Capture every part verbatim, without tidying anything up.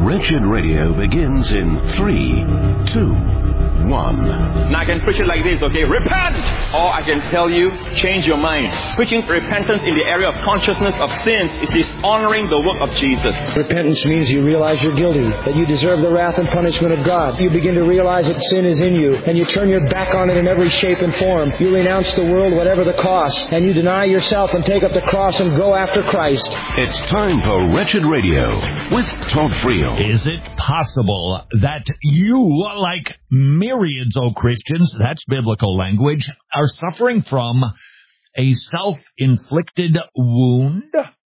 Wretched Radio begins in three, two, one. Now I can preach it like this, okay? Repent! Or I can tell you, change your mind. Preaching repentance in the area of consciousness of sins is dishonoring the work of Jesus. Repentance means you realize you're guilty, that you deserve the wrath and punishment of God. You begin to realize that sin is in you, and you turn your back on it in every shape and form. You renounce the world, whatever the cost, and you deny yourself and take up the cross and go after Christ. It's time for Wretched Radio with Todd Friel. Is it possible that you, like myriads of Christians, that's biblical language, are suffering from a self-inflicted wound?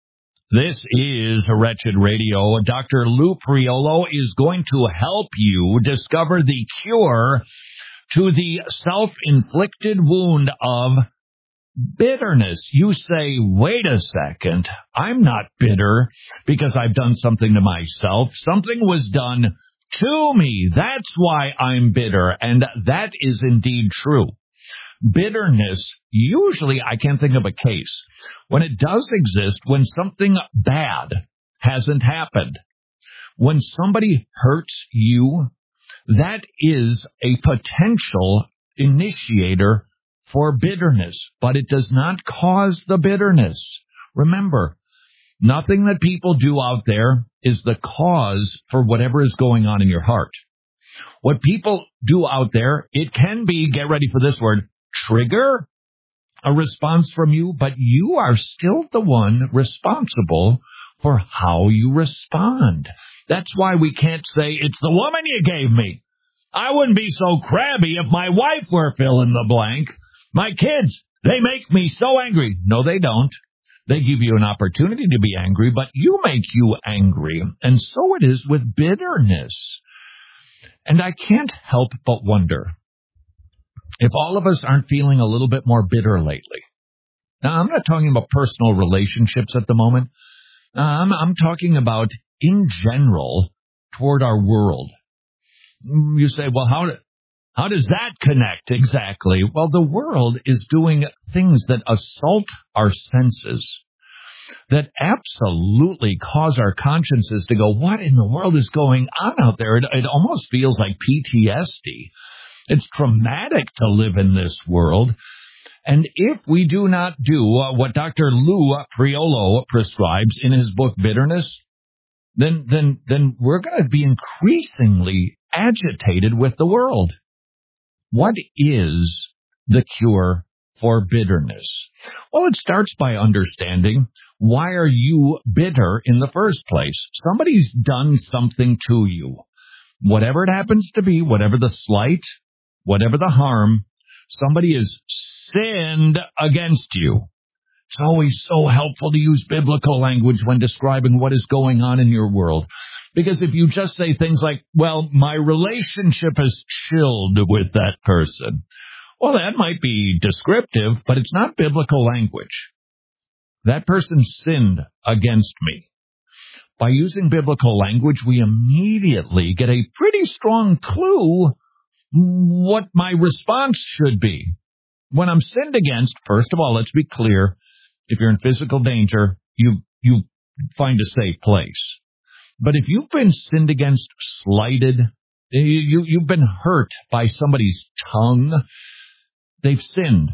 This is Wretched Radio. Doctor Lou Priolo is going to help you discover the cure to the self-inflicted wound of bitterness. You say, wait a second, I'm not bitter because I've done something to myself. Something was done to me. That's why I'm bitter. And that is indeed true. Bitterness, usually I can't think of a case when it does exist, when something bad hasn't happened. When somebody hurts you, that is a potential initiator for bitterness, but it does not cause the bitterness. Remember, nothing that people do out there is the cause for whatever is going on in your heart. What people do out there, it can be, get ready for this word, trigger a response from you, but you are still the one responsible for how you respond. That's why we can't say, it's the woman you gave me. I wouldn't be so crabby if my wife were fill in the blank. My kids, they make me so angry. No, they don't. They give you an opportunity to be angry, but you make you angry. And so it is with bitterness. And I can't help but wonder if all of us aren't feeling a little bit more bitter lately. Now, I'm not talking about personal relationships at the moment. I'm, I'm talking about in general toward our world. You say, well, how, how does that connect exactly? Well, the world is doing things that assault our senses, that absolutely cause our consciences to go, what in the world is going on out there? It, it almost feels like P T S D. It's traumatic to live in this world. And if we do not do uh, what Doctor Lou Priolo prescribes in his book, Bitterness, then, then, then we're going to be increasingly agitated with the world. What is the cure for bitterness? Well, it starts by understanding, why are you bitter in the first place? Somebody's done something to you. Whatever it happens to be, whatever the slight, whatever the harm, somebody has sinned against you. It's always so helpful to use biblical language when describing what is going on in your world. Because if you just say things like, well, my relationship has chilled with that person, well, that might be descriptive, but it's not biblical language. That person sinned against me. By using biblical language, we immediately get a pretty strong clue what my response should be. When I'm sinned against, first of all, let's be clear, if you're in physical danger, you you find a safe place. But if you've been sinned against, slighted, you, you've been hurt by somebody's tongue, they've sinned.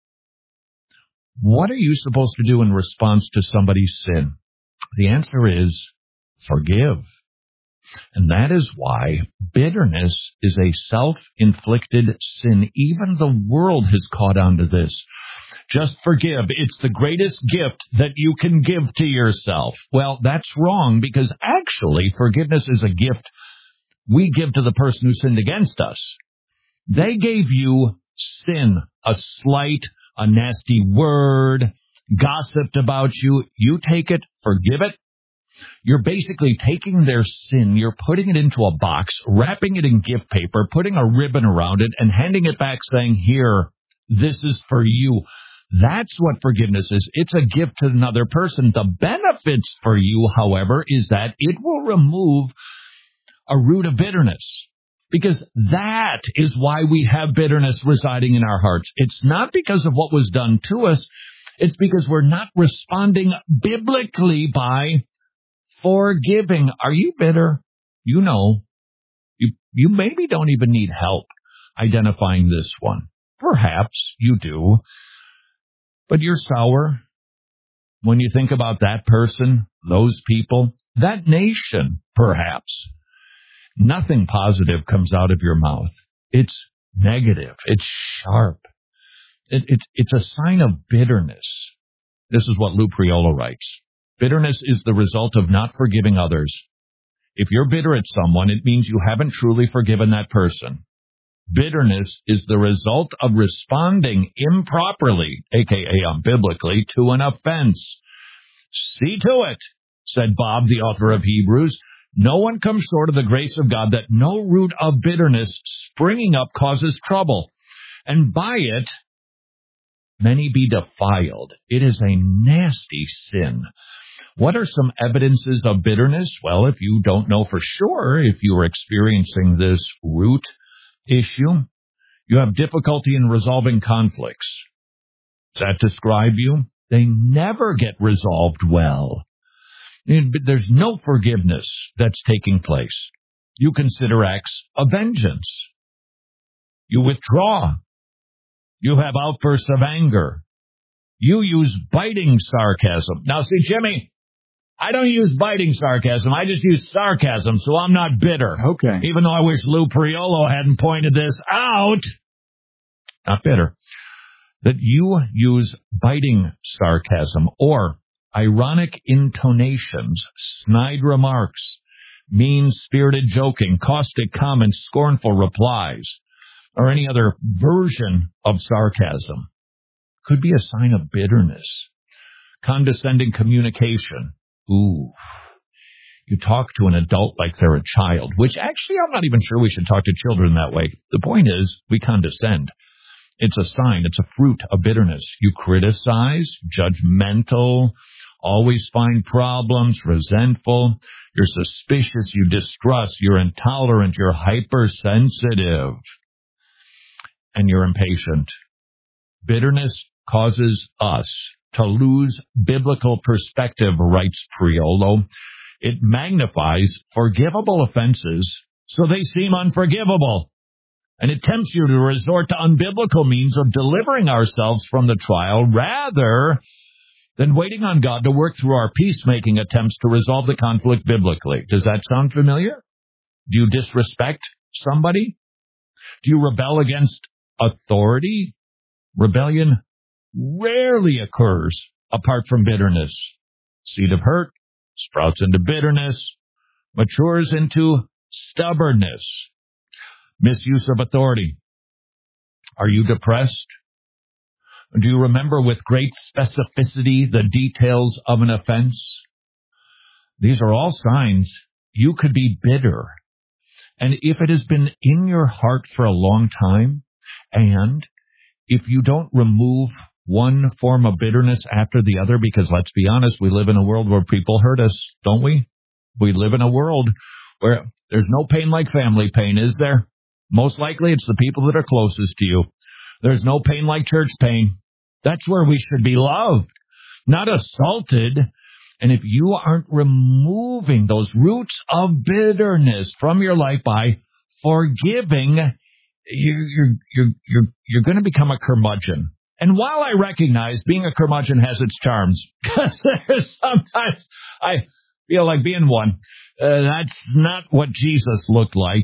What are you supposed to do in response to somebody's sin? The answer is forgive. And that is why bitterness is a self-inflicted sin. Even the world has caught on to this. Just forgive. It's the greatest gift that you can give to yourself. Well, that's wrong, because actually forgiveness is a gift we give to the person who sinned against us. They gave you sin, a slight, a nasty word, gossiped about you. You take it, forgive it. You're basically taking their sin, you're putting it into a box, wrapping it in gift paper, putting a ribbon around it, and handing it back saying, here, this is for you. That's what forgiveness is. It's a gift to another person. The benefits for you, however, is that it will remove a root of bitterness. Because that is why we have bitterness residing in our hearts. It's not because of what was done to us. It's because we're not responding biblically by forgiving. Are you bitter? You know, you, you maybe don't even need help identifying this one. Perhaps you do. But you're sour when you think about that person, those people, that nation, perhaps. Nothing positive comes out of your mouth. It's negative. It's sharp. It, it, it's a sign of bitterness. This is what Lou Priolo writes. Bitterness is the result of not forgiving others. If you're bitter at someone, it means you haven't truly forgiven that person. Bitterness is the result of responding improperly, aka unbiblically, to an offense. See to it, said Bob, the author of Hebrews. No one comes short of the grace of God that no root of bitterness springing up causes trouble, and by it many be defiled. It is a nasty sin. What are some evidences of bitterness? Well, if you don't know for sure, if you are experiencing this root issue, you have difficulty in resolving conflicts. Does that describe you? They never get resolved well. There's no forgiveness that's taking place. You consider acts of vengeance. You withdraw. You have outbursts of anger. You use biting sarcasm. Now, see, Jimmy, I don't use biting sarcasm. I just use sarcasm, so I'm not bitter. Okay. Even though I wish Lou Priolo hadn't pointed this out. Not bitter. That you use biting sarcasm or ironic intonations, snide remarks, mean-spirited joking, caustic comments, scornful replies, or any other version of sarcasm could be a sign of bitterness. Condescending communication. Ooh. You talk to an adult like they're a child, which actually I'm not even sure we should talk to children that way. The point is, we condescend. It's a sign, it's a fruit of bitterness. You criticize, judgmental, always find problems, resentful. You're suspicious, you distrust, you're intolerant, you're hypersensitive, and you're impatient. Bitterness causes us to lose biblical perspective, writes Priolo. It magnifies forgivable offenses so they seem unforgivable. And it tempts you to resort to unbiblical means of delivering ourselves from the trial rather than waiting on God to work through our peacemaking attempts to resolve the conflict biblically. Does that sound familiar? Do you disrespect somebody? Do you rebel against authority? Rebellion rarely occurs apart from bitterness. Seed of hurt sprouts into bitterness, matures into stubbornness. Misuse of authority. Are you depressed? Do you remember with great specificity the details of an offense? These are all signs you could be bitter. And if it has been in your heart for a long time, and if you don't remove one form of bitterness after the other, because let's be honest, we live in a world where people hurt us, don't we? We live in a world where there's no pain like family pain, is there? Most likely it's the people that are closest to you. There's no pain like church pain. That's where we should be loved, not assaulted. And if you aren't removing those roots of bitterness from your life by forgiving, you're, you're, you're, you're, you're going to become a curmudgeon. And while I recognize being a curmudgeon has its charms, because there's sometimes I feel like being one, uh, that's not what Jesus looked like.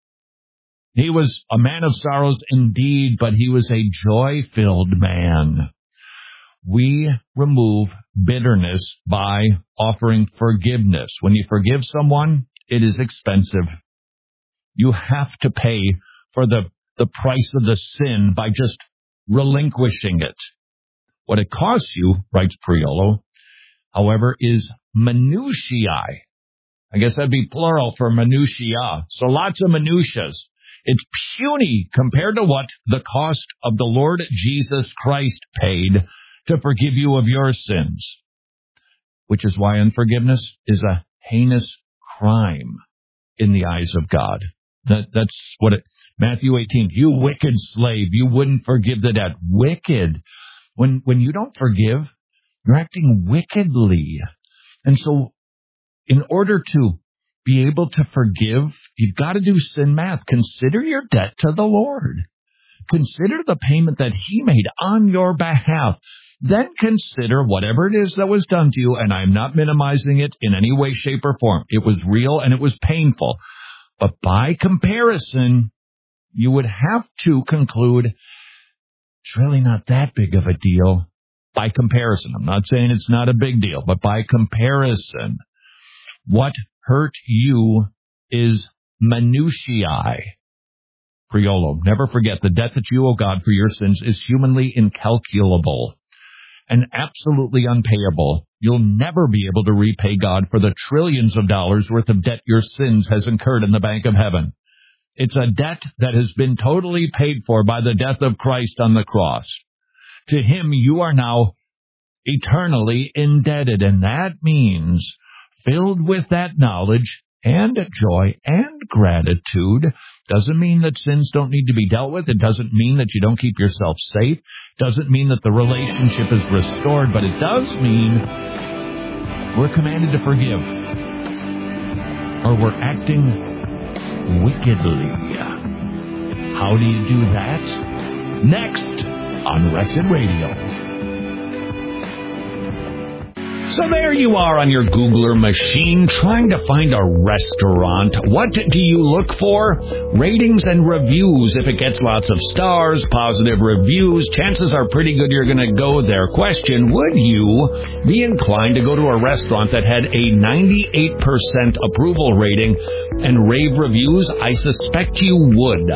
He was a man of sorrows indeed, but he was a joy-filled man. We remove bitterness by offering forgiveness. When you forgive someone, it is expensive. You have to pay for the, the price of the sin by just relinquishing it. What it costs you, writes Priolo, however, is minutiae. I guess that'd be plural for minutiae. So lots of minutiae. It's puny compared to what the cost of the Lord Jesus Christ paid to forgive you of your sins, which is why unforgiveness is a heinous crime in the eyes of God. That, that's what it, Matthew eighteen, you wicked slave, you wouldn't forgive the debt. Wicked. When, when you don't forgive, you're acting wickedly. And so in order to be able to forgive, you've got to do sin math. Consider your debt to the Lord. Consider the payment that he made on your behalf. Then consider whatever it is that was done to you, and I'm not minimizing it in any way, shape, or form. It was real and it was painful. But by comparison, you would have to conclude it's really not that big of a deal. By comparison, I'm not saying it's not a big deal, but by comparison, what hurt you is minutiae. Priolo, never forget the debt that you owe God for your sins is humanly incalculable and absolutely unpayable. You'll never be able to repay God for the trillions of dollars worth of debt your sins has incurred in the bank of heaven. It's a debt that has been totally paid for by the death of Christ on the cross. To him, you are now eternally indebted, and that means, filled with that knowledge and joy and gratitude, doesn't mean that sins don't need to be dealt with. It doesn't mean that you don't keep yourself safe. Doesn't mean that the relationship is restored, but it does mean we're commanded to forgive, or we're acting wickedly. How do you do that? Next on Wretched Radio. So there you are on your Googler machine trying to find a restaurant. What do you look for? Ratings and reviews. If it gets lots of stars, positive reviews, chances are pretty good you're going to go there. Question, would you be inclined to go to a restaurant that had a ninety-eight percent approval rating and rave reviews? I suspect you would.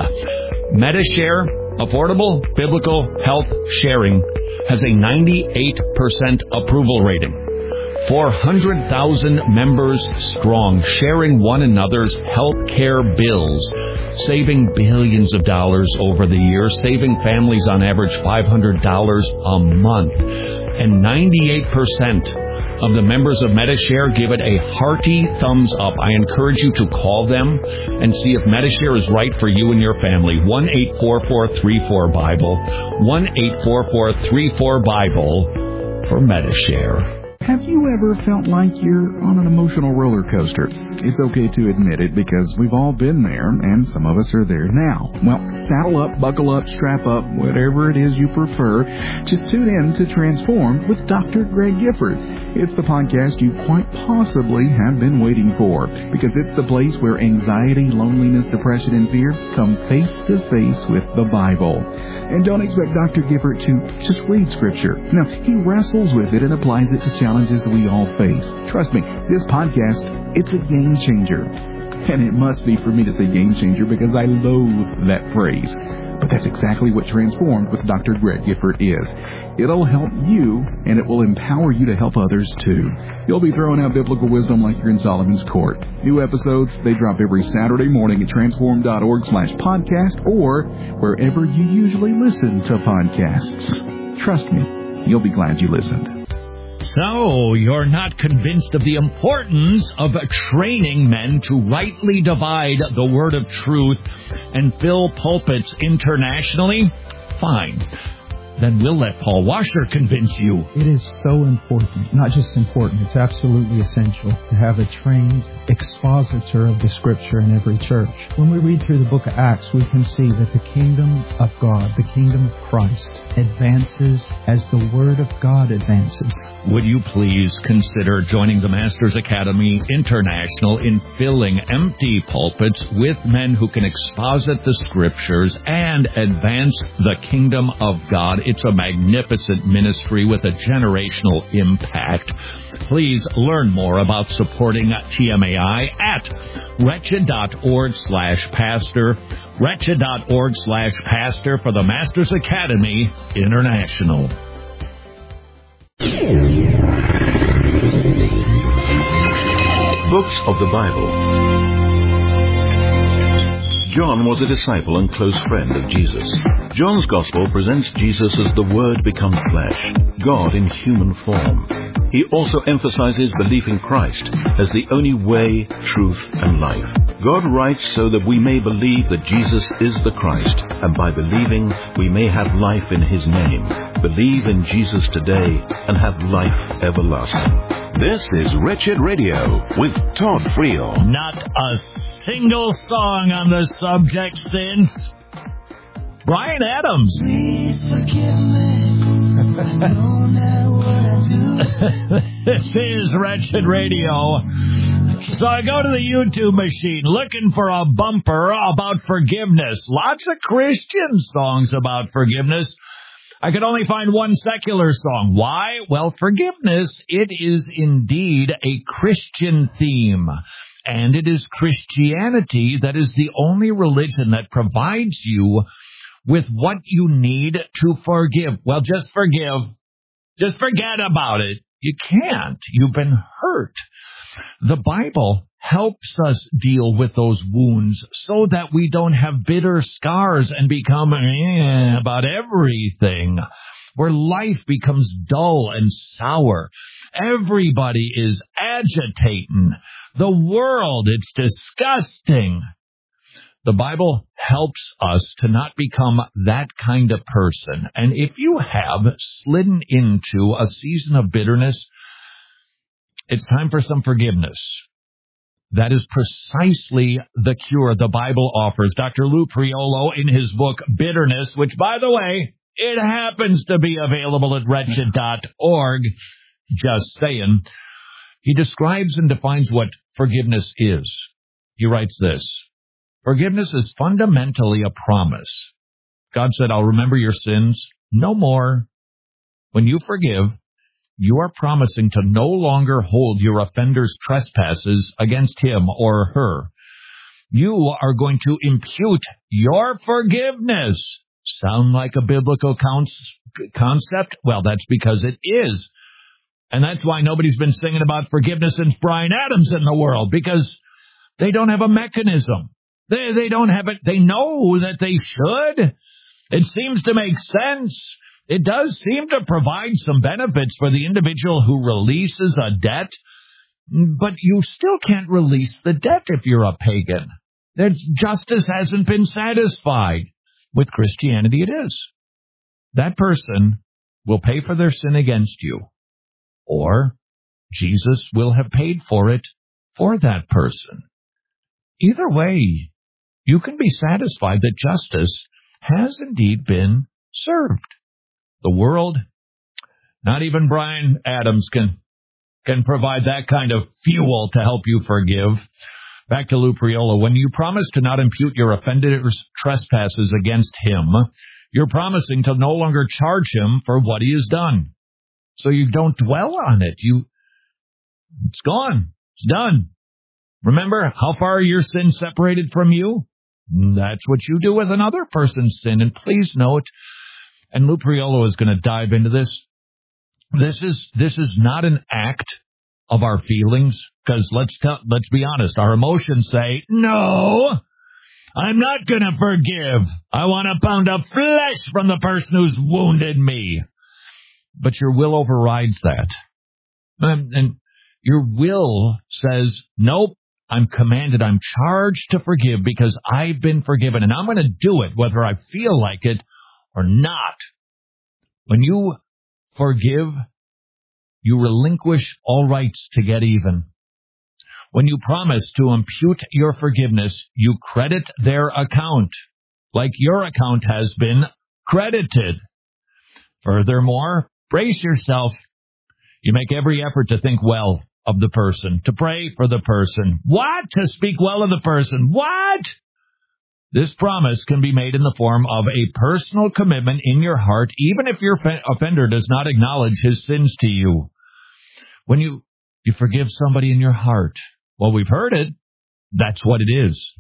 Metashare, affordable biblical health sharing, has a ninety-eight percent approval rating. four hundred thousand members strong, sharing one another's health care bills, saving billions of dollars over the years, saving families on average five hundred dollars a month. And ninety-eight percent of the members of Metashare give it a hearty thumbs up. I encourage you to call them and see if Metashare is right for you and your family. one eight four four three four Bible. one eight four four three four Bible for Metashare. Have you ever felt like you're on an emotional roller coaster? It's okay to admit it because we've all been there, and some of us are there now. Well, saddle up, buckle up, strap up, whatever it is you prefer. Just tune in to Transform with Doctor Greg Gifford. It's the podcast you quite possibly have been waiting for, because it's the place where anxiety, loneliness, depression, and fear come face to face with the Bible. And don't expect Doctor Gifford to just read Scripture. No, he wrestles with it and applies it to challenges we all face. Trust me, this podcast, it's a game changer. And it must be for me to say game changer because I loathe that phrase. But that's exactly what Transformed with Doctor Greg Gifford is. It'll help you, and it will empower you to help others too. You'll be throwing out biblical wisdom like you're in Solomon's court. New episodes, they drop every Saturday morning at transform.org slash podcast or wherever you usually listen to podcasts. Trust me, you'll be glad you listened. So, you're not convinced of the importance of training men to rightly divide the word of truth and fill pulpits internationally? Fine. Then we'll let Paul Washer convince you. It is so important. Not just important, it's absolutely essential to have a trained expositor of the Scripture in every church. When we read through the book of Acts, we can see that the kingdom of God, the kingdom of Christ, advances as the Word of God advances. Would you please consider joining the Masters Academy International in filling empty pulpits with men who can exposit the Scriptures and advance the kingdom of God? It's a magnificent ministry with a generational impact. Please learn more about supporting T M A I at wretched.org slash pastor, wretched.org slash pastor for the Masters Academy International. Books of the Bible. John was a disciple and close friend of Jesus. John's Gospel presents Jesus as the Word become flesh, God in human form. He also emphasizes belief in Christ as the only way, truth, and life. God writes so that we may believe that Jesus is the Christ, and by believing, we may have life in His name. Believe in Jesus today and have life everlasting. This is Wretched Radio with Todd Friel. Not a single song on the subject since Bryan Adams. Please forgive me. I know not what I do. This is Wretched Radio. So I go to the YouTube machine looking for a bumper about forgiveness. Lots of Christian songs about forgiveness. I could only find one secular song. Why? Well, forgiveness, it is indeed a Christian theme. And it is Christianity that is the only religion that provides you with what you need to forgive. Well, just forgive. Just forget about it. You can't. You've been hurt. The Bible helps us deal with those wounds so that we don't have bitter scars and become eh, about everything, where life becomes dull and sour. Everybody is agitating. The world, it's disgusting. The Bible helps us to not become that kind of person. And if you have slidden into a season of bitterness, it's time for some forgiveness. That is precisely the cure the Bible offers. Doctor Lou Priolo, in his book, Bitterness, which, by the way, it happens to be available at wretched dot org, just saying, he describes and defines what forgiveness is. He writes this: forgiveness is fundamentally a promise. God said, I'll remember your sins no more. When you forgive, you are promising to no longer hold your offender's trespasses against him or her. You are going to impute your forgiveness. Sound like a biblical concept? Well, that's because it is. And that's why nobody's been singing about forgiveness since Bryan Adams in the world, because they don't have a mechanism. They, they don't have it. They know that they should. It seems to make sense. It does seem to provide some benefits for the individual who releases a debt, but you still can't release the debt if you're a pagan. There's, justice hasn't been satisfied. With Christianity, it is. That person will pay for their sin against you, or Jesus will have paid for it for that person. Either way, you can be satisfied that justice has indeed been served. The world, not even Bryan Adams can can provide that kind of fuel to help you forgive. Back to Lou Priolo. When you promise to not impute your offender's trespasses against him, you're promising to no longer charge him for what he has done. So you don't dwell on it. You, it's gone. It's done. Remember, how far are your sins separated from you? That's what you do with another person's sin. And please note, and Lou Priolo is going to dive into this, this is this is not an act of our feelings, because let's tell, let's be honest, our emotions say, no, I'm not going to forgive. I want a pound of flesh from the person who's wounded me. But your will overrides that. And, and your will says, nope, I'm commanded, I'm charged to forgive because I've been forgiven, and I'm going to do it whether I feel like it or not. When you forgive, you relinquish all rights to get even. When you promise to impute your forgiveness, you credit their account, like your account has been credited. Furthermore, brace yourself. You make every effort to think well of the person, to pray for the person. What? To speak well of the person. What? This promise can be made in the form of a personal commitment in your heart, even if your offender does not acknowledge his sins to you. When you, you forgive somebody in your heart, well, we've heard it. That's what it is.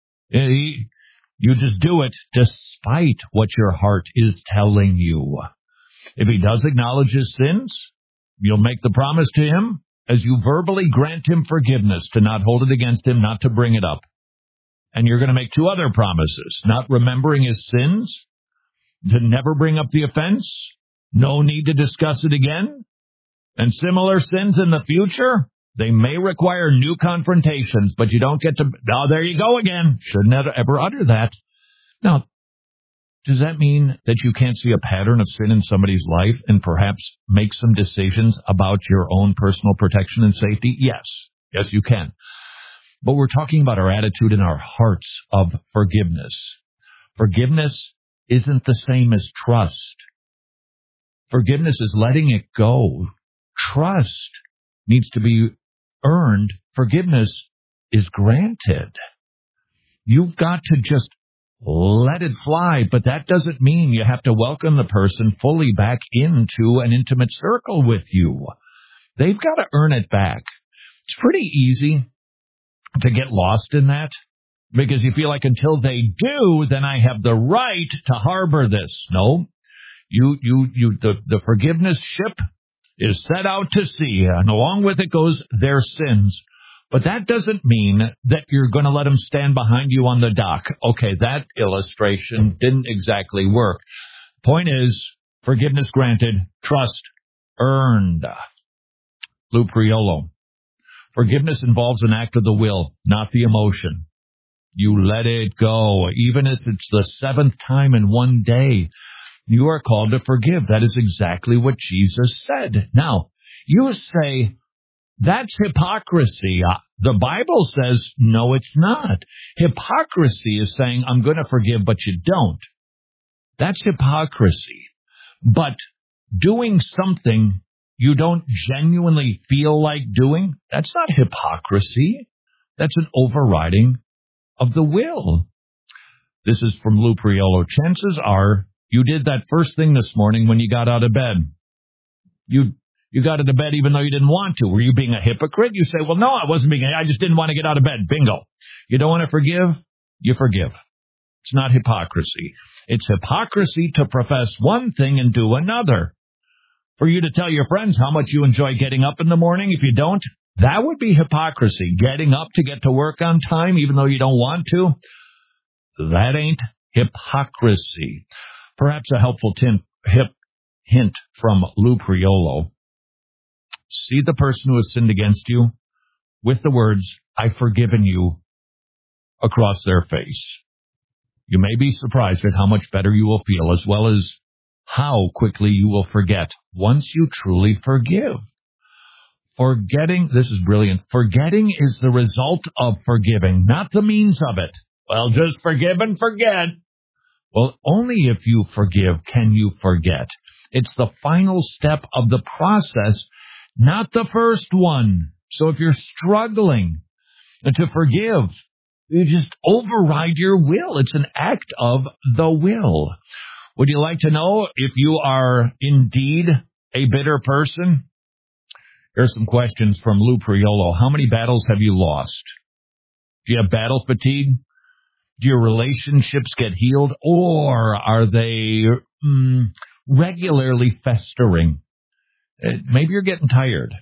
You just do it despite what your heart is telling you. If he does acknowledge his sins, you'll make the promise to him as you verbally grant him forgiveness to not hold it against him, not to bring it up. And you're going to make two other promises: not remembering his sins, to never bring up the offense, no need to discuss it again, and similar sins in the future, they may require new confrontations, but you don't get to, oh, there you go again. Shouldn't ever utter that. Now, Does that mean that you can't see a pattern of sin in somebody's life and perhaps make some decisions about your own personal protection and safety? Yes. Yes, you can. But we're talking about our attitude in our hearts of forgiveness. Forgiveness isn't the same as trust. Forgiveness is letting it go. Trust needs to be earned. Forgiveness is granted. You've got to just let it fly, but that doesn't mean you have to welcome the person fully back into an intimate circle with you. They've got to earn it back. It's pretty easy to get lost in that because you feel like until they do, then I have the right to harbor this. No, you, you, you, the, the forgiveness ship is set out to sea, and along with it goes their sins. But that doesn't mean that you're going to let them stand behind you on the dock. Okay, that illustration didn't exactly work. Point is, forgiveness granted, trust earned. Lou Priolo. Forgiveness involves an act of the will, not the emotion. You let it go, even if it's the seventh time in one day. You are called to forgive. That is exactly what Jesus said. Now, you say, that's hypocrisy. Uh, the Bible says, no, it's not. Hypocrisy is saying, I'm going to forgive, but you don't. That's hypocrisy. But doing something you don't genuinely feel like doing, that's not hypocrisy. That's an overriding of the will. This is from Lou Priolo. Chances are you did that first thing this morning when you got out of bed. You You got out of bed even though you didn't want to. Were you being a hypocrite? You say, well, no, I wasn't being, I just didn't want to get out of bed. Bingo. You don't want to forgive? You forgive. It's not hypocrisy. It's hypocrisy to profess one thing and do another. For you to tell your friends how much you enjoy getting up in the morning, if you don't, that would be hypocrisy. Getting up to get to work on time even though you don't want to, that ain't hypocrisy. Perhaps a helpful tin, hip, hint from Lou Priolo. See the person who has sinned against you with the words, I've forgiven you, across their face. You may be surprised at how much better you will feel, as well as how quickly you will forget once you truly forgive. Forgetting, this is brilliant, forgetting is the result of forgiving, not the means of it. Well, just forgive and forget. Well, only if you forgive can you forget. It's the final step of the process, not the first one. So if you're struggling to forgive, you just override your will. It's an act of the will. Would you like to know if you are indeed a bitter person? Here's some questions from Lou Priolo. How many battles have you lost? Do you have battle fatigue? Do your relationships get healed? Or are they mm, regularly festering? Maybe you're getting tired.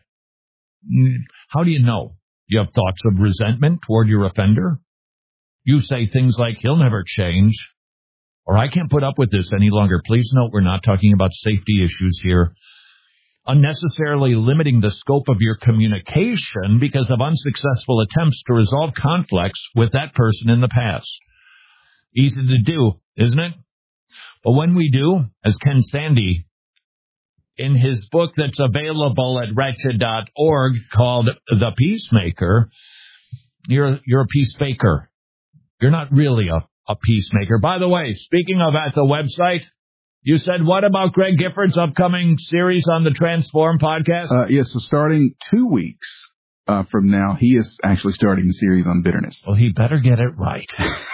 How do you know? You have thoughts of resentment toward your offender? You say things like, he'll never change, or I can't put up with this any longer. Please note, we're not talking about safety issues here. Unnecessarily limiting the scope of your communication because of unsuccessful attempts to resolve conflicts with that person in the past. Easy to do, isn't it? But when we do, as Ken Sandy, in his book that's available at wretched dot org called The Peacemaker, you're, you're a peacefaker. You're not really a, a peacemaker. By the way, speaking of at the website, you said, what about Greg Gifford's upcoming series on the Transform podcast? Uh, yes, so starting two weeks uh, from now, he is actually starting the series on bitterness. Well, he better get it right.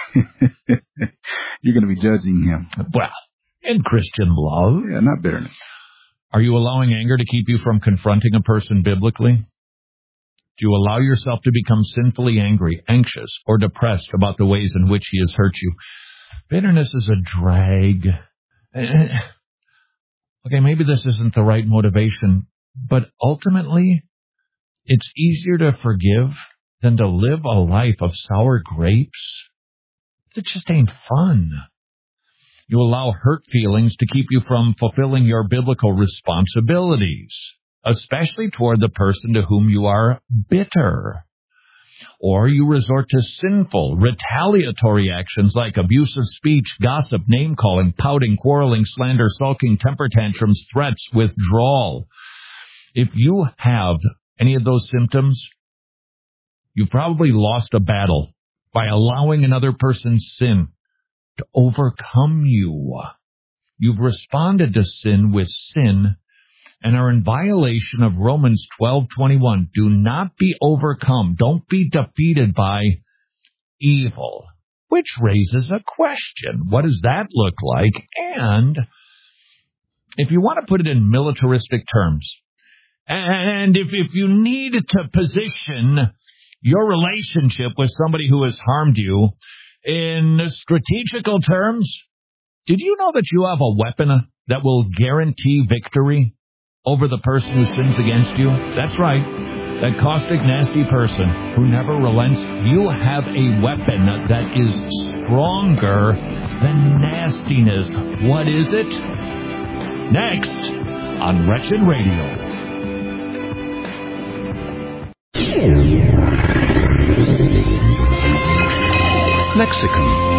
You're going to be judging him. Well, in Christian love. Yeah, not bitterness. Are you allowing anger to keep you from confronting a person biblically? Do you allow yourself to become sinfully angry, anxious, or depressed about the ways in which he has hurt you? Bitterness is a drag. Okay, maybe this isn't the right motivation, but ultimately, it's easier to forgive than to live a life of sour grapes. It just ain't fun. You allow hurt feelings to keep you from fulfilling your biblical responsibilities, especially toward the person to whom you are bitter. Or you resort to sinful, retaliatory actions like abusive speech, gossip, name-calling, pouting, quarreling, slander, sulking, temper tantrums, threats, withdrawal. If you have any of those symptoms, you've probably lost a battle by allowing another person's sin to overcome you. You've responded to sin with sin and are in violation of Romans twelve twenty-one. Do not be overcome. Don't be defeated by evil. Which raises a question. What does that look like? And if you want to put it in militaristic terms, and if, if you need to position your relationship with somebody who has harmed you in strategical terms, did you know that you have a weapon that will guarantee victory over the person who sins against you? That's right. That caustic, nasty person who never relents. You have a weapon that is stronger than nastiness. What is it? Next on Wretched Radio. Lexicon.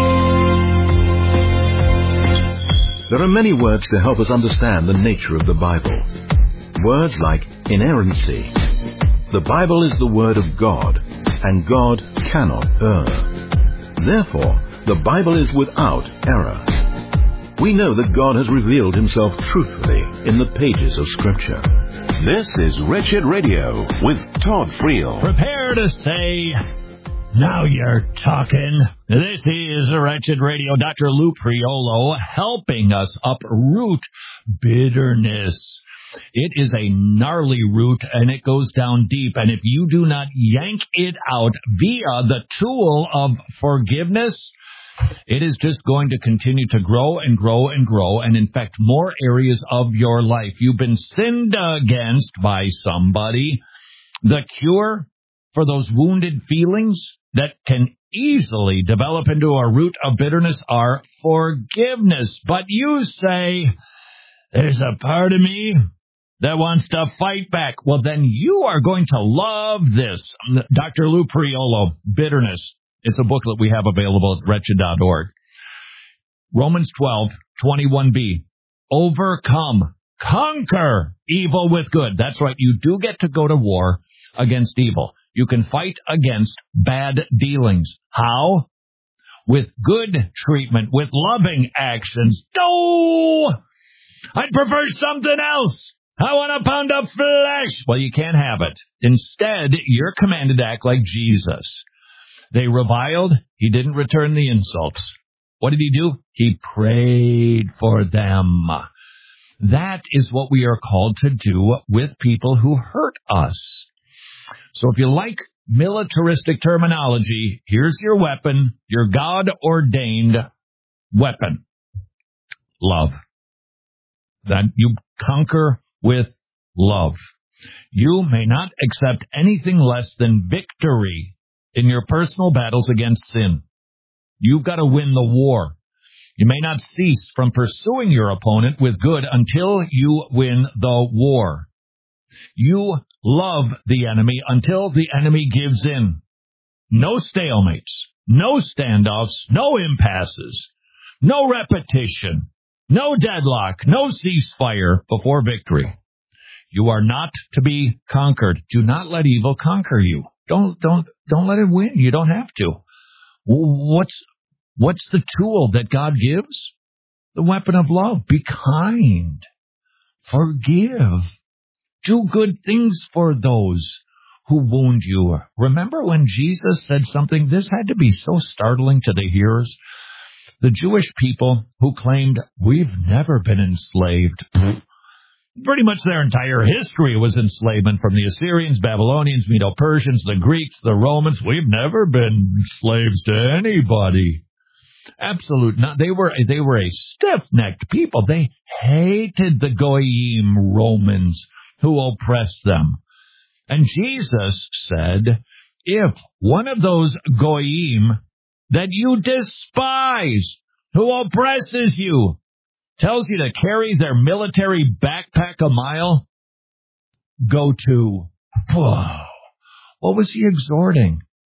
There are many words to help us understand the nature of the Bible. Words like inerrancy. The Bible is the Word of God, and God cannot err. Therefore, the Bible is without error. We know that God has revealed himself truthfully in the pages of Scripture. This is Wretched Radio with Todd Friel. Prepare to say, now you're talking. This is Wretched Radio. Doctor Lou Priolo helping us uproot bitterness. It is a gnarly root, and it goes down deep. And if you do not yank it out via the tool of forgiveness, it is just going to continue to grow and grow and grow and infect more areas of your life. You've been sinned against by somebody. The cure for those wounded feelings that can easily develop into a root of bitterness are forgiveness. But you say, there's a part of me that wants to fight back. Well, then you are going to love this. Doctor Lou Priolo, Bitterness. It's a booklet we have available at wretched dot org. Romans twelve twenty-one b. Overcome, conquer evil with good. That's right. You do get to go to war against evil. You can fight against bad dealings. How? With good treatment, with loving actions. No! I'd prefer something else. I want a pound of flesh. Well, you can't have it. Instead, you're commanded to act like Jesus. They reviled. He didn't return the insults. What did he do? He prayed for them. That is what we are called to do with people who hurt us. So if you like militaristic terminology, here's your weapon, your God-ordained weapon. Love. That you conquer with love. You may not accept anything less than victory in your personal battles against sin. You've got to win the war. You may not cease from pursuing your opponent with good until you win the war. You love the enemy until the enemy gives in. No stalemates, no standoffs, no impasses, no repetition, no deadlock, no ceasefire before victory. You are not to be conquered. Do not let evil conquer you. Don't, don't, don't let it win. You don't have to. What's, what's the tool that God gives? The weapon of love. Be kind. Forgive. Do good things for those who wound you. Remember when Jesus said something? This had to be so startling to the hearers. The Jewish people who claimed, we've never been enslaved. Pretty much their entire history was enslavement from the Assyrians, Babylonians, Medo-Persians, the Greeks, the Romans. We've never been slaves to anybody. Absolute. Not, they were they were a stiff-necked people. They hated the Goyim Romans who oppressed them. And Jesus said, if one of those Goyim that you despise, who oppresses you, tells you to carry their military backpack a mile, go to. Whoa. What was he exhorting?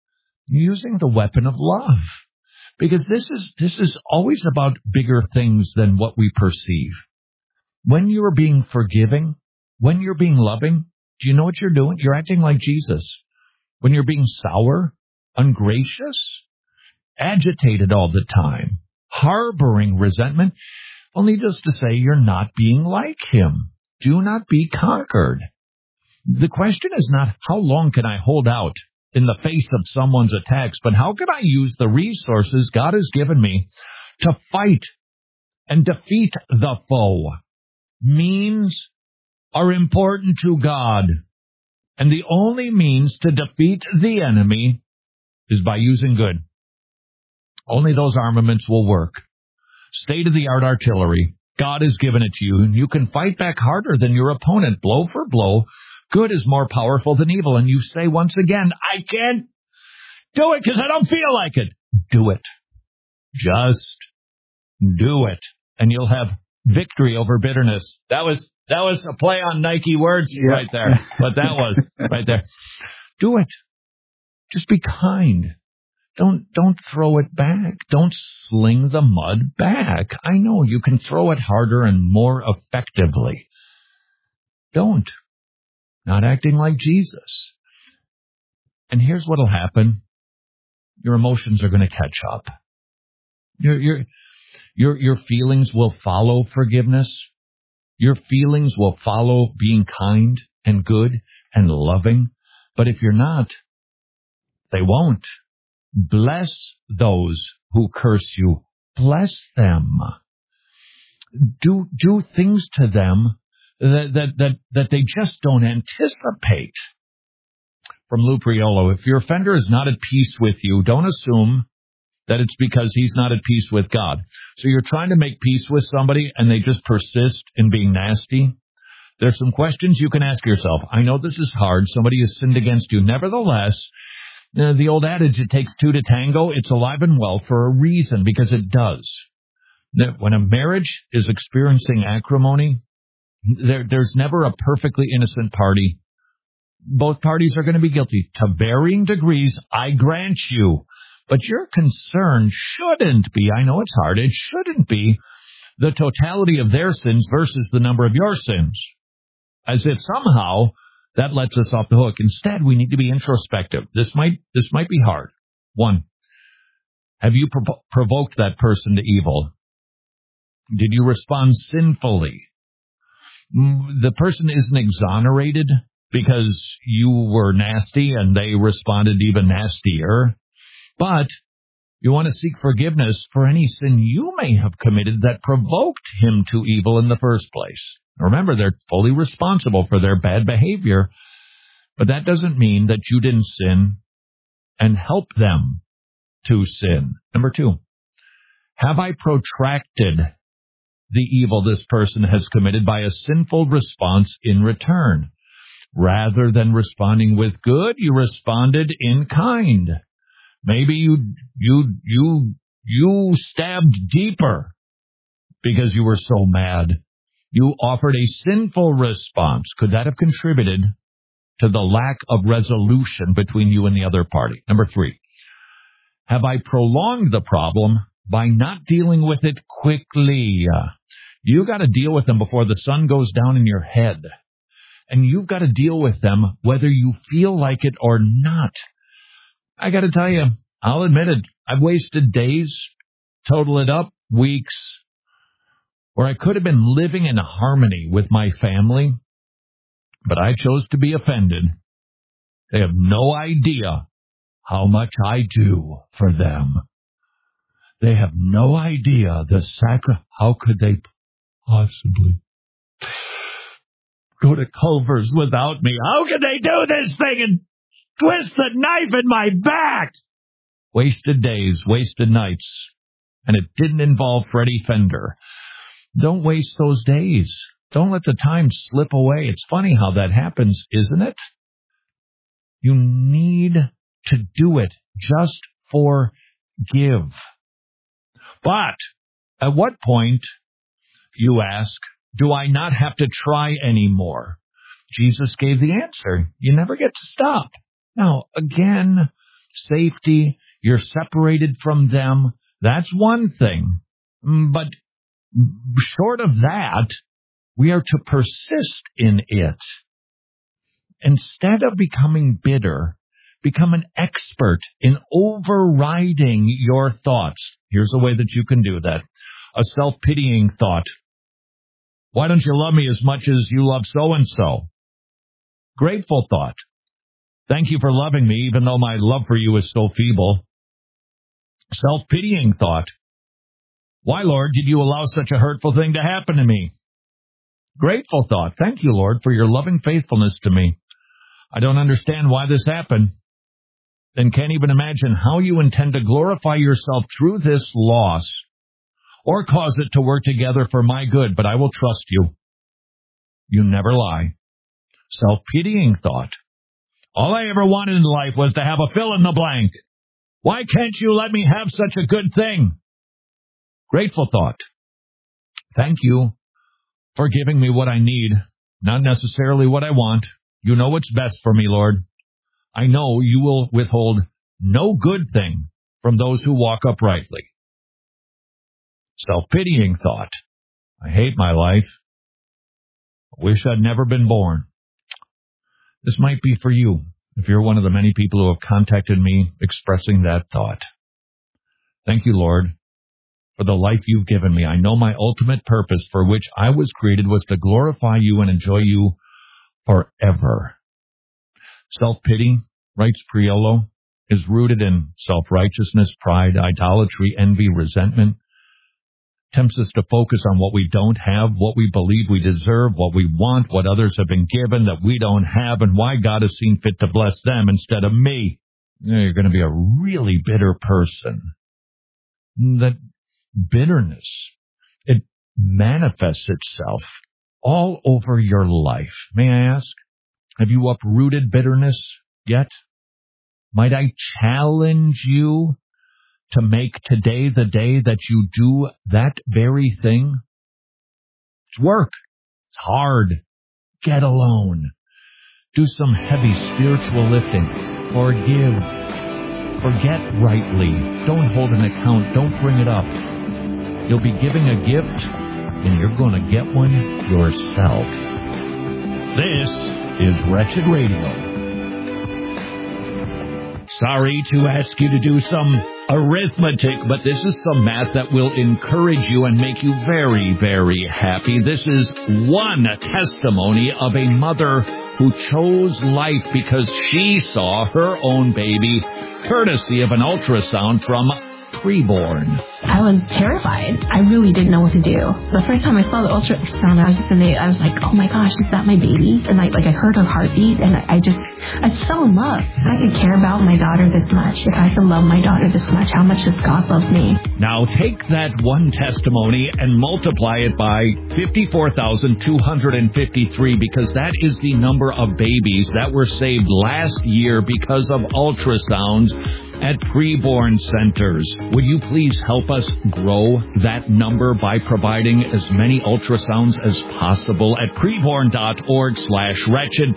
using the weapon of love. Because this is this is always about bigger things than what we perceive. When you're being forgiving, when you're being loving, do you know what you're doing? You're acting like Jesus. When you're being sour, ungracious, agitated all the time, harboring resentment, well, needless to say, you're not being like him. Do not be conquered. The question is not how long can I hold out in the face of someone's attacks, but how can I use the resources God has given me to fight and defeat the foe? Means are important to God, and the only means to defeat the enemy is by using good. Only those armaments will work. State-of-the-art artillery. God has given it to you, and you can fight back harder than your opponent, blow for blow. Good is more powerful than evil, and you say once again, I can't do it because I don't feel like it. Do it. Just do it, and you'll have victory over bitterness. That was that was a play on Nike words yeah. right there, but that was right there. Do it. Just be kind. Don't don't throw it back. Don't sling the mud back. I know you can throw it harder and more effectively. Don't. Not acting like Jesus. And here's what'll happen. Your emotions are going to catch up. Your your your your feelings will follow forgiveness. Your feelings will follow being kind and good and loving. But if you're not, they won't. Bless those who curse you. Bless them. Do do things to them that that that, that they just don't anticipate. From Lou Priolo, if your offender is not at peace with you, don't assume that it's because he's not at peace with God. So you're trying to make peace with somebody and they just persist in being nasty. There's some questions you can ask yourself. I know this is hard. Somebody has sinned against you. Nevertheless, Uh, the old adage, it takes two to tango, it's alive and well for a reason, because it does. When a marriage is experiencing acrimony, there, there's never a perfectly innocent party. Both parties are going to be guilty to varying degrees, I grant you. But your concern shouldn't be, I know it's hard, it shouldn't be the totality of their sins versus the number of your sins. As if somehow that lets us off the hook. Instead, we need to be introspective. This might this might be hard. One, have you prov- provoked that person to evil? Did you respond sinfully? The person isn't exonerated because you were nasty and they responded even nastier. But you want to seek forgiveness for any sin you may have committed that provoked him to evil in the first place. Remember, they're fully responsible for their bad behavior, but that doesn't mean that you didn't sin and help them to sin. Number two, have I protracted the evil this person has committed by a sinful response in return? Rather than responding with good, you responded in kind. Maybe you you you you stabbed deeper because you were so mad. You offered a sinful response. Could that have contributed to the lack of resolution between you and the other party? Number three, have I prolonged the problem by not dealing with it quickly? You got to deal with them before the sun goes down in your head. And you've got to deal with them whether you feel like it or not. I got to tell you, I'll admit it, I've wasted days, total it up, weeks, where I could have been living in harmony with my family, but I chose to be offended. They have no idea how much I do for them. They have no idea the sacri- how could they possibly go to Culver's without me? How could they do this thing and twist the knife in my back? Wasted days, wasted nights, and it didn't involve Freddie Fender. Don't waste those days. Don't let the time slip away. It's funny how that happens, isn't it? You need to do it. Just forgive. But at what point, you ask, do I not have to try anymore? Jesus gave the answer. You never get to stop. Now, again, safety, you're separated from them. That's one thing. But short of that, we are to persist in it. Instead of becoming bitter, become an expert in overriding your thoughts. Here's a way that you can do that. A self-pitying thought. Why don't you love me as much as you love so-and-so? Grateful thought. Thank you for loving me, even though my love for you is so feeble. Self-pitying thought. Why, Lord, did you allow such a hurtful thing to happen to me? Grateful thought. Thank you, Lord, for your loving faithfulness to me. I don't understand why this happened. And can't even imagine how you intend to glorify yourself through this loss or cause it to work together for my good, but I will trust you. You never lie. Self-pitying thought. All I ever wanted in life was to have a fill in the blank. Why can't you let me have such a good thing? Grateful thought. Thank you for giving me what I need, not necessarily what I want. You know what's best for me, Lord. I know you will withhold no good thing from those who walk uprightly. Self-pitying thought. I hate my life. I wish I'd never been born. This might be for you, if you're one of the many people who have contacted me expressing that thought. Thank you, Lord, for the life you've given me. I know my ultimate purpose for which I was created was to glorify you and enjoy you forever. Self-pity, writes Priolo, is rooted in self-righteousness, pride, idolatry, envy, resentment. Tempts us to focus on what we don't have, what we believe we deserve, what we want, what others have been given that we don't have, and why God has seen fit to bless them instead of me. You're going to be a really bitter person. That bitterness, it manifests itself all over your life. May I ask, have you uprooted bitterness yet? Might I challenge you to make today the day that you do that very thing? It's work. It's hard. Get alone. Do some heavy spiritual lifting. Forgive. Forget rightly. Don't hold an account. Don't bring it up. You'll be giving a gift, and you're going to get one yourself. This is Wretched Radio. Sorry to ask you to do some arithmetic, but this is some math that will encourage you and make you very, very happy. This is one testimony of a mother who chose life because she saw her own baby, courtesy of an ultrasound from preborn. I was terrified. I really didn't know what to do. The first time I saw the ultrasound, I was just in the, I was like, oh my gosh, is that my baby? And I, like, I heard her heartbeat, and I, I just, I fell in love. If I could care about my daughter this much, if I could love my daughter this much, how much does God love me? Now take that one testimony and multiply it by fifty-four thousand two hundred fifty-three, because that is the number of babies that were saved last year because of ultrasounds at preborn centers. Would you please help us grow that number by providing as many ultrasounds as possible at preborn.org slash wretched,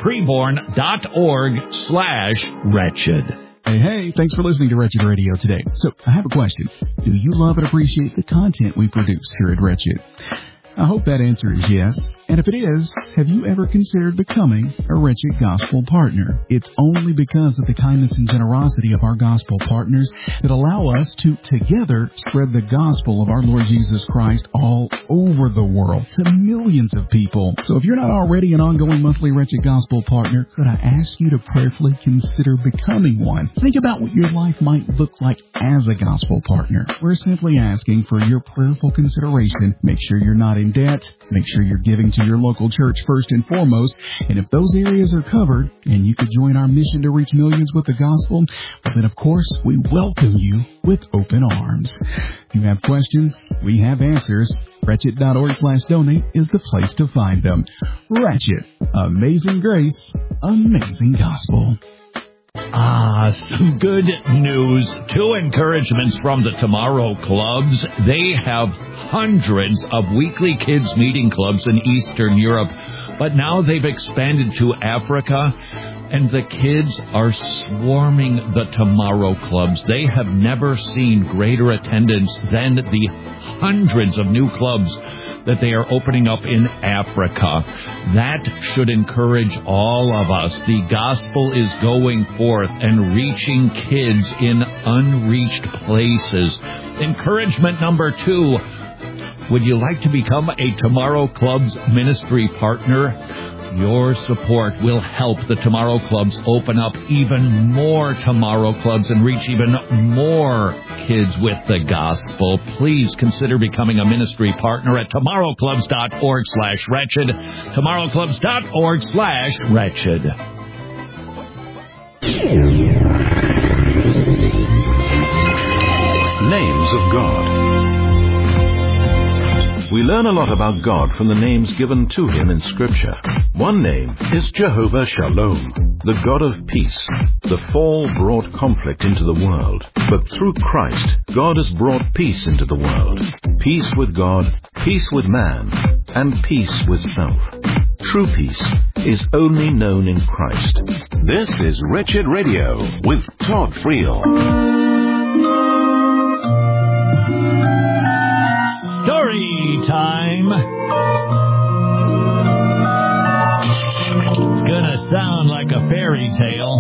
preborn.org slash wretched. Hey, hey, thanks for listening to Wretched Radio today. So, I have a question. Do you love and appreciate the content we produce here at Wretched? I hope that answer is yes. And if it is, have you ever considered becoming a Wretched Gospel partner? It's only because of the kindness and generosity of our gospel partners that allow us to together spread the gospel of our Lord Jesus Christ all over the world to millions of people. So if you're not already an ongoing monthly Wretched Gospel partner, could I ask you to prayerfully consider becoming one? Think about what your life might look like as a gospel partner. We're simply asking for your prayerful consideration. Make sure you're not in debt. Make sure you're giving to your local church first and foremost. And if those areas are covered and you could join our mission to reach millions with the gospel, well, then of course we welcome you with open arms. If you have questions, we have answers. Wretched.org slash donate is the place to find them. Wretched. Amazing grace. Amazing gospel. Ah, some good news. Two encouragements from the Tomorrow Clubs. They have hundreds of weekly kids meeting clubs in Eastern Europe, but now they've expanded to Africa. And the kids are swarming the Tomorrow Clubs. They have never seen greater attendance than the hundreds of new clubs that they are opening up in Africa. That should encourage all of us. The gospel is going forth and reaching kids in unreached places. Encouragement number two. Would you like to become a Tomorrow Club's ministry partner? Your support will help the Tomorrow Clubs open up even more Tomorrow Clubs and reach even more kids with the gospel. Please consider becoming a ministry partner at tomorrowclubs.org slash wretched. tomorrowclubs.org slash wretched. Names of God. We learn a lot about God from the names given to him in Scripture. One name is Jehovah Shalom, the God of peace. The fall brought conflict into the world, but through Christ, God has brought peace into the world. Peace with God, peace with man, and peace with self. True peace is only known in Christ. This is Wretched Radio with Todd Friel. Story time. It's gonna sound like a fairy tale,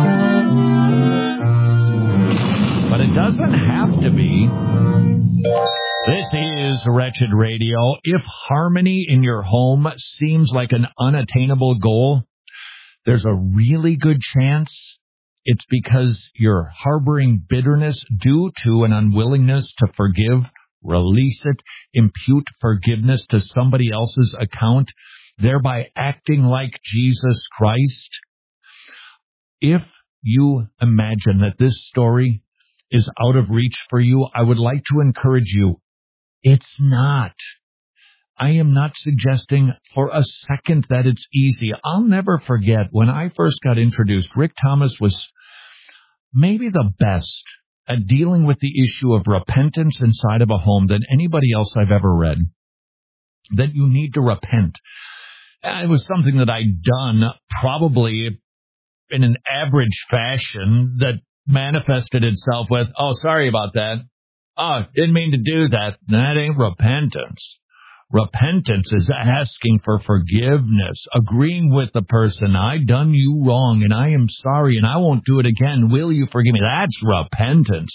but it doesn't have to be. This is Wretched Radio. If harmony in your home seems like an unattainable goal, there's a really good chance it's because you're harboring bitterness due to an unwillingness to forgive, release it, impute forgiveness to somebody else's account, thereby acting like Jesus Christ. If you imagine that this story is out of reach for you, I would like to encourage you. It's not. I am not suggesting for a second that it's easy. I'll never forget when I first got introduced, Rick Thomas was maybe the best at dealing with the issue of repentance inside of a home than anybody else I've ever read. That you need to repent. It was something that I'd done probably in an average fashion that manifested itself with, oh, sorry about that. Oh, didn't mean to do that. That ain't repentance. Repentance is asking for forgiveness, agreeing with the person, I done you wrong and I am sorry and I won't do it again. Will you forgive me? That's repentance.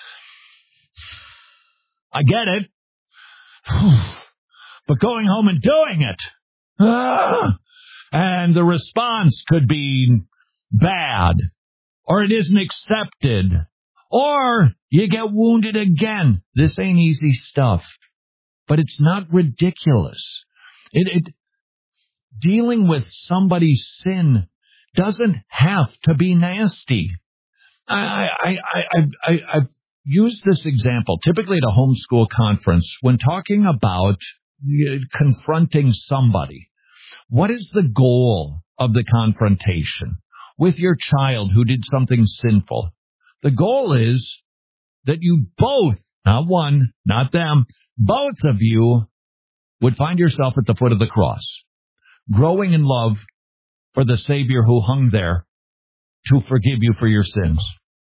I get it. But going home and doing it, ah, and the response could be bad, or it isn't accepted, or you get wounded again. This ain't easy stuff. But it's not ridiculous. It, it dealing with somebody's sin doesn't have to be nasty. I, I, I, I, I, I've used this example typically at a homeschool conference when talking about confronting somebody. What is the goal of the confrontation with your child who did something sinful? The goal is that you both, not one, not them, both of you would find yourself at the foot of the cross, growing in love for the Savior who hung there to forgive you for your sins.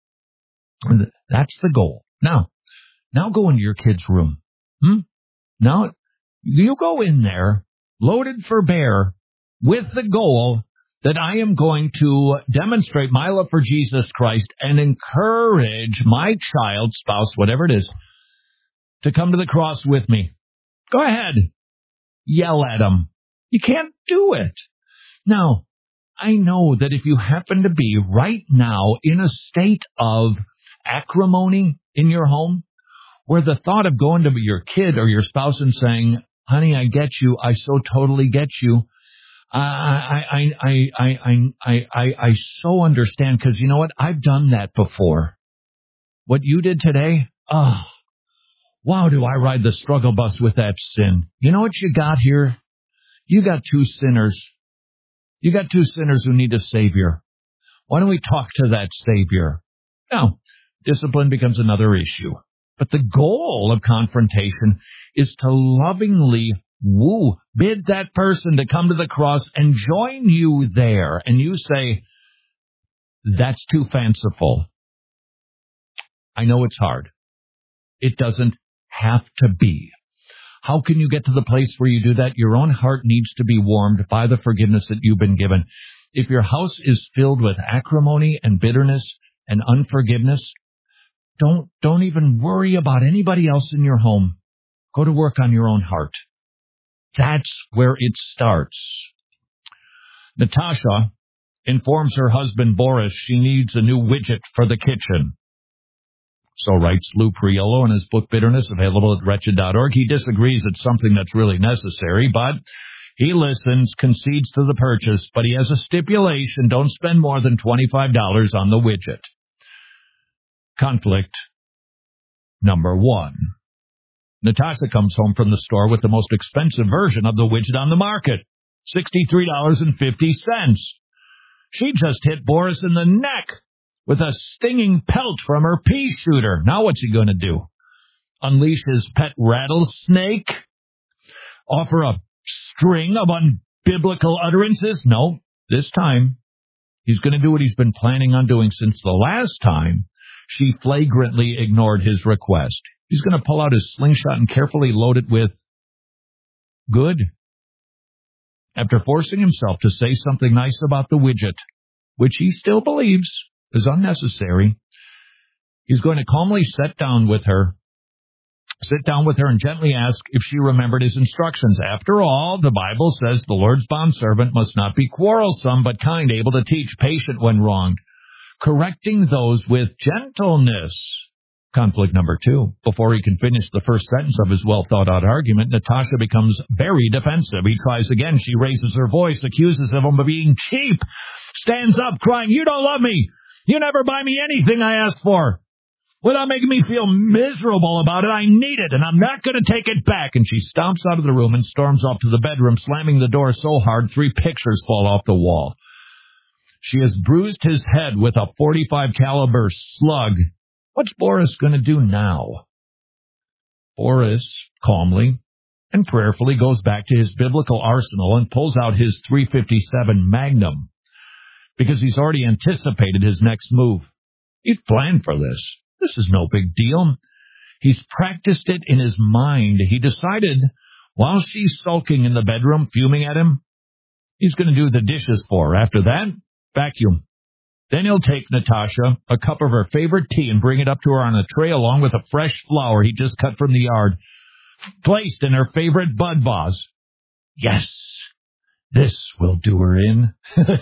And that's the goal. Now, now go into your kid's room. Hmm? Now, you go in there, loaded for bear, with the goal that I am going to demonstrate my love for Jesus Christ and encourage my child, spouse, whatever it is, to come to the cross with me. Go ahead. Yell at them. You can't do it. Now, I know that if you happen to be right now in a state of acrimony in your home, where the thought of going to your kid or your spouse and saying, honey, I get you. I so totally get you. I, I, I, I, I, I, I, I so understand, because you know what? I've done that before. What you did today? Oh, wow, do I ride the struggle bus with that sin. You know what you got here? You got two sinners. You got two sinners who need a Savior. Why don't we talk to that Savior? Now, discipline becomes another issue. But the goal of confrontation is to lovingly woo, bid that person to come to the cross and join you there. And you say, That's too fanciful. I know it's hard. It doesn't have to be. How can you get to the place where you do that? Your own heart needs to be warmed by the forgiveness that you've been given. If your house is filled with acrimony and bitterness and unforgiveness, don't, don't even worry about anybody else in your home. Go to work on your own heart. That's where it starts. Natasha informs her husband Boris she needs a new widget for the kitchen. So writes Lou Priolo in his book Bitterness, available at wretched dot org. He disagrees it's something that's really necessary, but he listens, concedes to the purchase, but he has a stipulation: don't spend more than twenty-five dollars on the widget. Conflict number one. Natasha comes home from the store with the most expensive version of the widget on the market, sixty-three dollars and fifty cents. She just hit Boris in the neck with a stinging pelt from her pea shooter. Now what's he going to do? Unleash his pet rattlesnake? Offer a string of unbiblical utterances? No, this time he's going to do what he's been planning on doing since the last time she flagrantly ignored his request. He's going to pull out his slingshot and carefully load it with good. After forcing himself to say something nice about the widget, which he still believes is unnecessary, he's going to calmly sit down with her, sit down with her and gently ask if she remembered his instructions. After all, the Bible says the Lord's bondservant must not be quarrelsome, but kind, able to teach, patient when wronged, correcting those with gentleness. Conflict number two. Before he can finish the first sentence of his well-thought-out argument, Natasha becomes very defensive. He tries again. She raises her voice, accuses him of being cheap, stands up crying, "You don't love me. You never buy me anything I ask for. Without making me feel miserable about it, I need it, and I'm not going to take it back." And she stomps out of the room and storms off to the bedroom, slamming the door so hard three pictures fall off the wall. She has bruised his head with a forty-five caliber slug. What's Boris going to do now? Boris calmly and prayerfully goes back to his biblical arsenal and pulls out his three fifty-seven Magnum, because he's already anticipated his next move. He's planned for this. This is no big deal. He's practiced it in his mind. He decided, while she's sulking in the bedroom, fuming at him, he's going to do the dishes for her. After that, vacuum. Then he'll take Natasha a cup of her favorite tea and bring it up to her on a tray along with a fresh flower he just cut from the yard, placed in her favorite bud vase. Yes, this will do her in.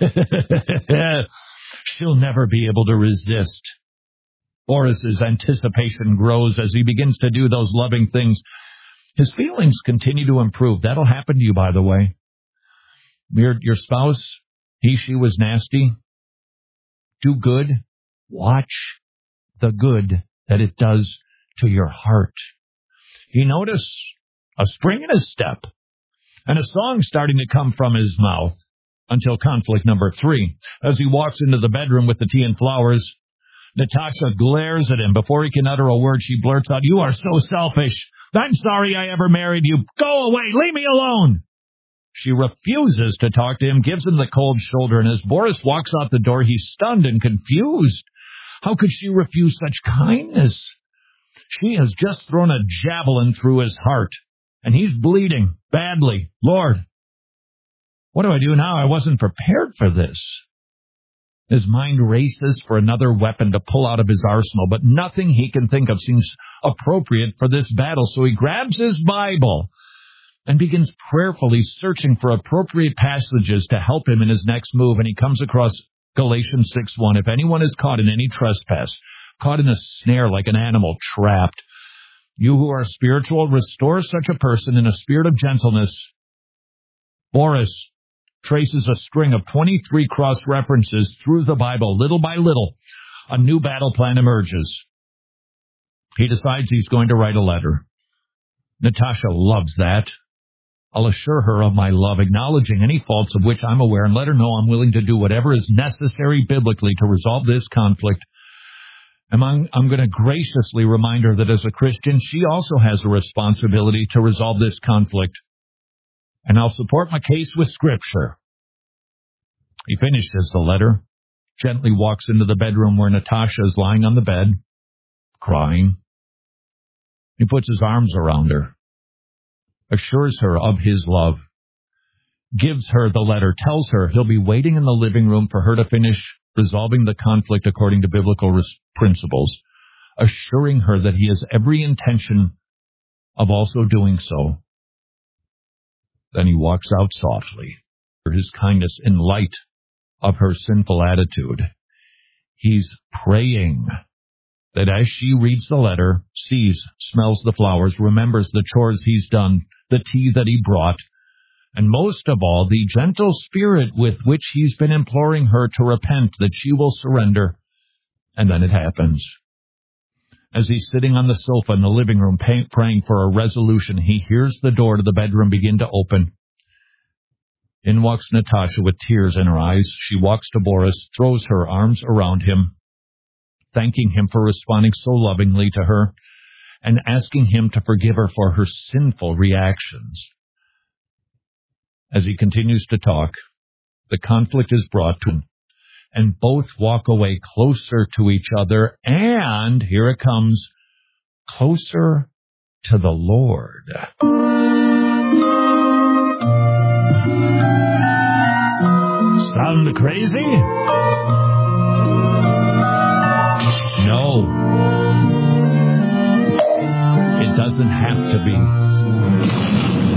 She'll never be able to resist. Boris's anticipation grows as he begins to do those loving things. His feelings continue to improve. That'll happen to you, by the way. Your, your spouse, he, she was nasty. Do good. Watch the good that it does to your heart. You notice a spring in his step and a song starting to come from his mouth, until conflict number three. As he walks into the bedroom with the tea and flowers, Natasha glares at him. Before he can utter a word, she blurts out, "You are so selfish. I'm sorry I ever married you. Go away. Leave me alone." She refuses to talk to him, gives him the cold shoulder, and as Boris walks out the door, he's stunned and confused. How could she refuse such kindness? She has just thrown a javelin through his heart, and he's bleeding badly. Lord, what do I do now? I wasn't prepared for this. His mind races for another weapon to pull out of his arsenal, but nothing he can think of seems appropriate for this battle, so he grabs his Bible and begins prayerfully searching for appropriate passages to help him in his next move, and he comes across Galatians six one. If anyone is caught in any trespass, caught in a snare like an animal trapped, you who are spiritual, restore such a person in a spirit of gentleness. Boris traces a string of twenty-three cross-references through the Bible. Little by little, a new battle plan emerges. He decides he's going to write a letter. Natasha loves that. I'll assure her of my love, acknowledging any faults of which I'm aware, and let her know I'm willing to do whatever is necessary biblically to resolve this conflict. And I'm, I'm going to graciously remind her that as a Christian, she also has a responsibility to resolve this conflict. And I'll support my case with Scripture. He finishes the letter, gently walks into the bedroom where Natasha is lying on the bed, crying. He puts his arms around her, assures her of his love, gives her the letter, tells her he'll be waiting in the living room for her to finish resolving the conflict according to biblical res- principles, assuring her that he has every intention of also doing so. Then he walks out softly for his kindness in light of her sinful attitude. He's praying that as she reads the letter, sees, smells the flowers, remembers the chores he's done, the tea that he brought, and most of all, the gentle spirit with which he's been imploring her to repent, that she will surrender. And then it happens. As he's sitting on the sofa in the living room pay- praying for a resolution, he hears the door to the bedroom begin to open. In walks Natasha with tears in her eyes. She walks to Boris, throws her arms around him, thanking him for responding so lovingly to her, and asking him to forgive her for her sinful reactions. As he continues to talk, the conflict is brought to him, and both walk away closer to each other, and, here it comes, closer to the Lord. Sound crazy? No. It doesn't have to be.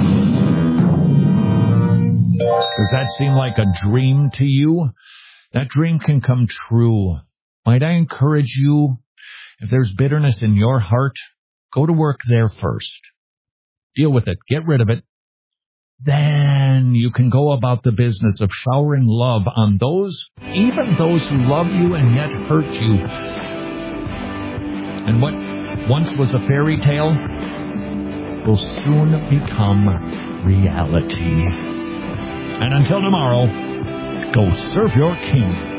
Does that seem like a dream to you? That dream can come true. Might I encourage you, if there's bitterness in your heart, go to work there first. Deal with it. Get rid of it. Then you can go about the business of showering love on those, even those who love you and yet hurt you. And what once was a fairy tale will soon become reality. And until tomorrow, go serve your king.